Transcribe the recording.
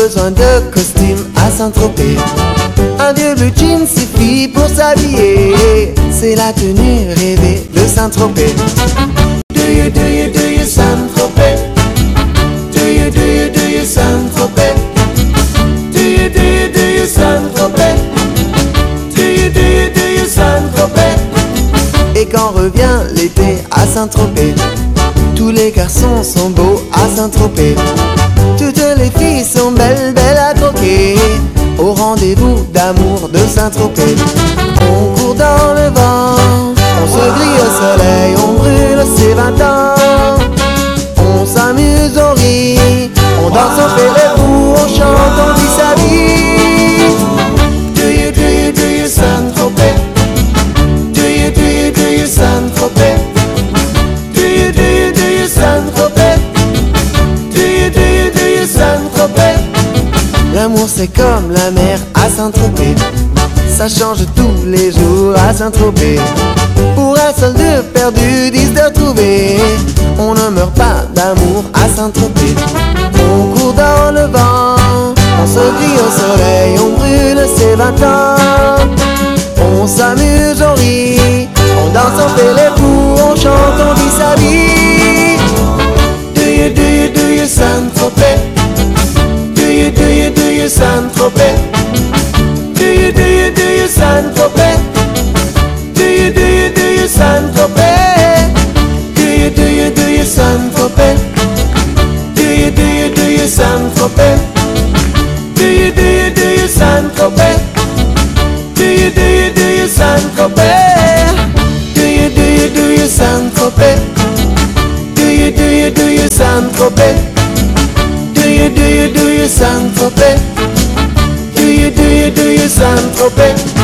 besoin de costume à Saint-Tropez. Un vieux blue jean suffit pour s'habiller. C'est la tenue rêvée de Saint-Tropez. Do you Saint-Tropez? Do you Saint-Tropez? Do you Saint-Tropez? Do you Saint-Tropez? Et quand revient l'été à Saint-Tropez, tous les garçons sont beaux à Saint-Tropez. Toutes les filles sont belles, belles à croquer au rendez-vous d'amour de Saint-Tropez. On court dans le vent, on se grille au soleil, on brûle ses 20 ans. On s'amuse, on rit, on danse, on fait les fous, on chante, on vit sa vie. Do you Saint-Tropez? Do you Saint-Tropez? Do you Saint-Tropez? Do you Saint-Tropez? L'amour c'est comme la mer à Saint-Tropez. Ça change tous les jours à Saint-Tropez. Pour un solde perdu, 10 de retrouvé. On ne meurt pas d'amour à Saint-Tropez. On court dans le vent, on se grille au soleil, on brûle ses 20 ans. On s'amuse, on rit, on danse, on fait les fous, on chante, on vit sa vie. Do you Saint-Tropez? Do you Saint-Tropez? Do you Saint-Tropez? Do you Saint-Tropez? Do you Saint-Tropez? Do you Saint-Tropez? Do you Saint-Tropez? Do you Saint-Tropez? Do you Saint-Tropez? Do you Saint-Tropez? Do you Saint-Tropez? Do you Saint-Tropez?